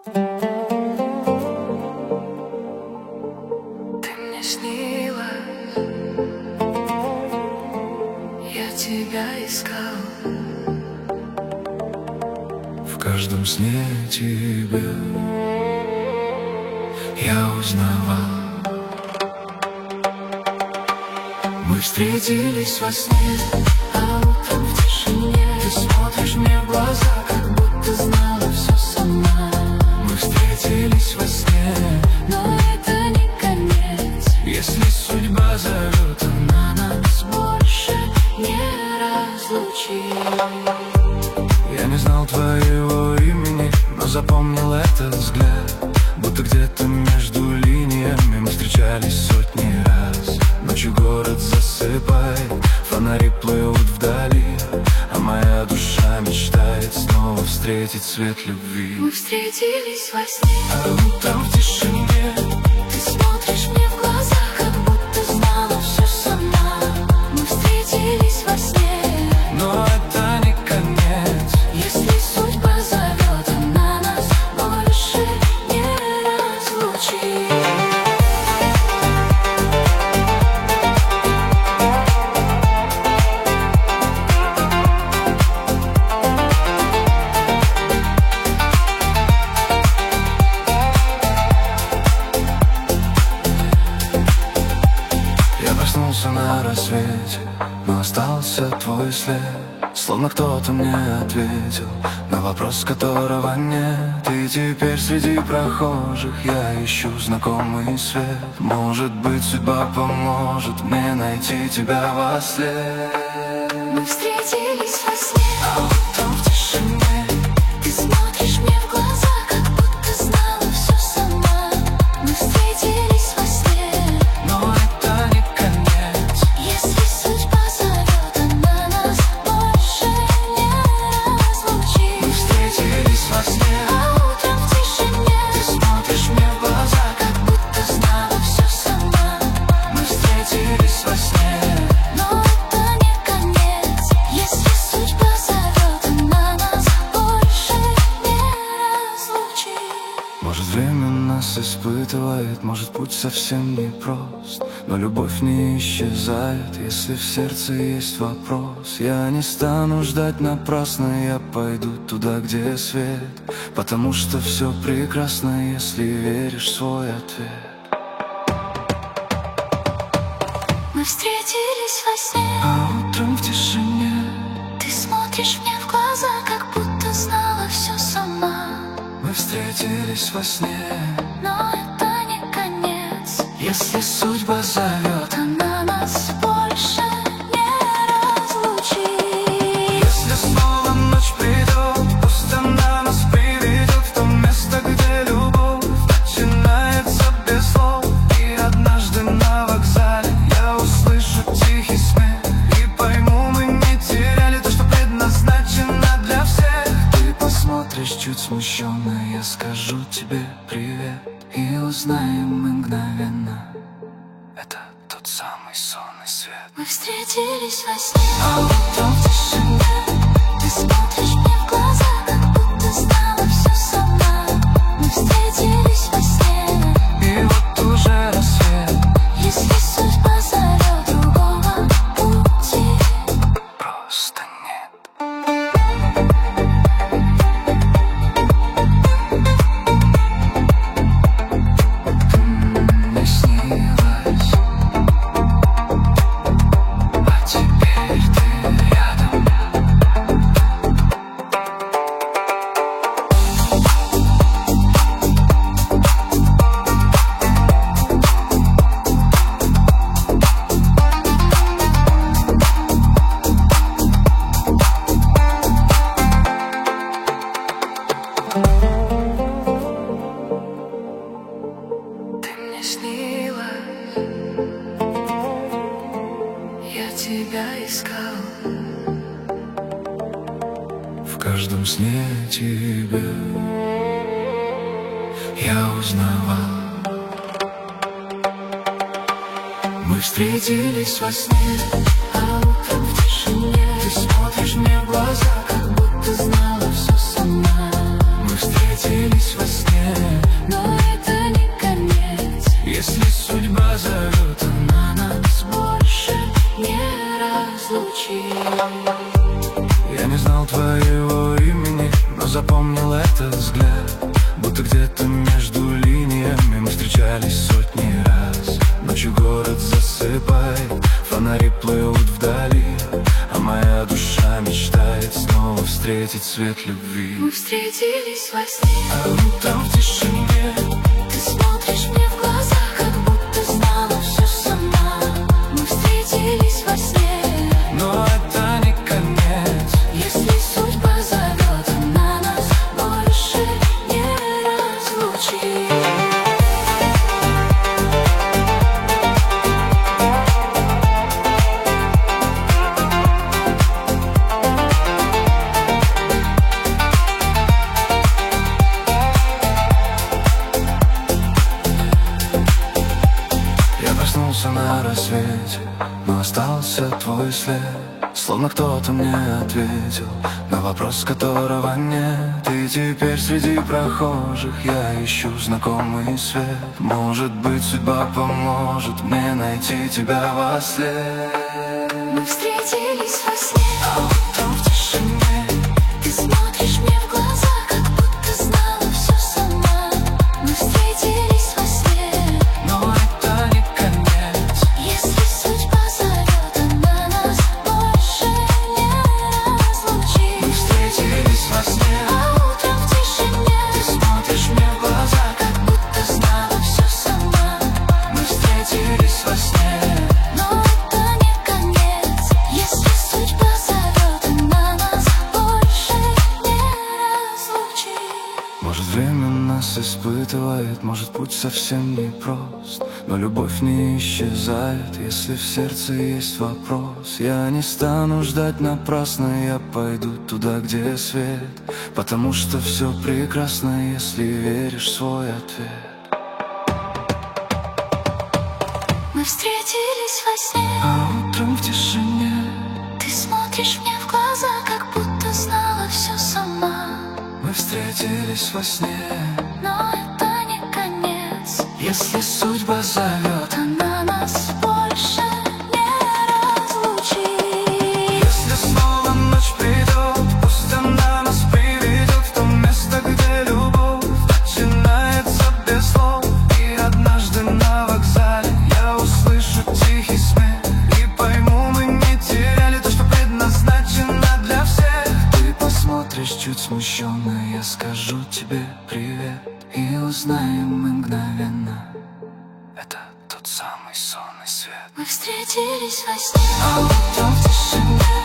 Ты мне снилась, я тебя искал. В каждом сне тебя я узнавал. Мы встретились во сне, А утром в тишине ты смотришь мне в глаза, как будто знала все сама. мы встретились во сне. Но это не конец, Если судьба зовет, она нас больше не разлучит. я не знал твоего имени, но запомнил этот взгляд. Будто где-то между линиями мы встречались сотни раз. Ночью город засыпает, фонари плывут вдали, а моя душа мечтает снова встретить свет любви. Мы встретились во сне, А утром в тишине ты смотришь мне в глаза, как будто знала все сама. Мы встретились во сне, но это не конец. если судьба зовет, она нас больше не разлучит. Я проснулся на рассвете, но остался твой след. Словно кто-то мне ответил на вопрос, которого нет. И теперь среди прохожих я ищу знакомый свет. Может быть, судьба поможет мне найти тебя во след. Мы встретились во сне, А утром в тишине ты смотришь мне в глаза, как будто знала все сама. Мы встретились во сне, но это не конец. если судьба зовет, она нас больше не Мы разлучит. встретились во сне, А утром в тишине ты смотришь мне в глаза, как будто знала все сама. мы встретились во сне. Но это не конец, если судьба зовет, она нас больше не разлучит. Может, время нас испытывает, может, путь совсем непрост, но любовь не исчезает, если в сердце есть вопрос. Я не стану ждать напрасно, я пойду туда, где свет, потому что все прекрасно, если веришь в свой ответ. Мы встретились во сне, А утром в тишине ты смотришь мне в глаза, как будто знала все сама. мы встретились во сне. Но это не конец, Если судьба зовет, она нас больше не разлучит. если снова ночь придет, пусть она нас приведет в то место, где любовь начинается без слов. И однажды на вокзале я услышу тихий смех и пойму, мы не теряли то, что предназначено для всех. Ты посмотришь чуть смущенно, я скажу тебе привет, и узнаем мы мгновенно, это тот самый сонный свет. Мы встретились во сне, А утром в тишине ты смотришь мне в глаза, как будто знала все сама. Мы встретились во сне, и вот уже рассвет. если судьба зовет, другого пути Просто нет. Мне снилось, а теперь ты рядом. ты мне снилась, я тебя искал. В каждом сне тебя я узнавал. Мы встретились во сне, А утром в тишине ты смотришь мне в глаза, как будто знала все сама. мы встретились во сне. поймал этот взгляд, будто где-то между линиями мы встречались сотни раз. Ночью город засыпает, фонари плывут вдали, а моя душа мечтает снова встретить свет любви. Мы встретились во сне, А утром в тишине ты смотришь мне в глаза, как будто знала все сама. Мы встретились во сне, но это не конец. если судьба зовет, она нас больше не разлучит. Проснулся на рассвете, но остался твой след. Словно кто-то мне ответил на вопрос, которого нет. И теперь среди прохожих я ищу знакомый свет. Может быть, судьба поможет мне найти тебя во сне. Мы встретились во сне, А утром в тишине ты смотришь мне в глаза, как будто знала все сама. Мы встретились во сне, но это не конец. если судьба зовет, она нас больше не разлучит. Мы встретились во сне, А утром в тишине ты смотришь мне в глаза, как будто знала все сама. мы встретились во сне. Но это не конец, если судьба зовет, она нас больше не разлучит. Может, время нас испытывает, может, путь совсем непрост, но любовь не исчезает, если в сердце есть вопрос. Я не стану ждать напрасно, я пойду туда, где свет, потому что все прекрасно, если веришь в свой ответ. Мы встретились во сне, А утром в тишине ты смотришь мне в глаза, как будто знала все сама. мы встретились во сне. Но это не конец, Если судьба зовет, она нас больше не разлучит. если снова ночь придет, пусть она нас приведет в то место, где любовь начинается без слов. И однажды на вокзале я услышу тихий смех и пойму, мы не теряли то, что предназначено для всех. Ты посмотришь чуть смущенно, я скажу тебе привет, и узнаем мы мгновенно, это тот самый сонный свет. Мы встретились во сне, А утром в тишине